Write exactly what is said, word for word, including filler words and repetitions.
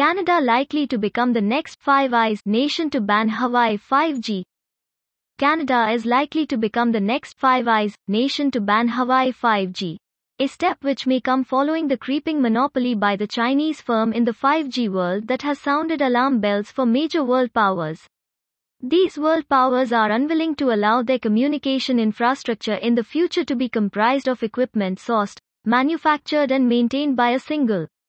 Canada likely to become the next Five Eyes nation to ban Hawaii five G. Canada is likely to become the next Five Eyes nation to ban Hawaii five G. A step which may come following the creeping monopoly by the Chinese firm in the five G world that has sounded alarm bells for major world powers. These world powers are unwilling to allow their communication infrastructure in the future to be comprised of equipment sourced, manufactured and maintained by a single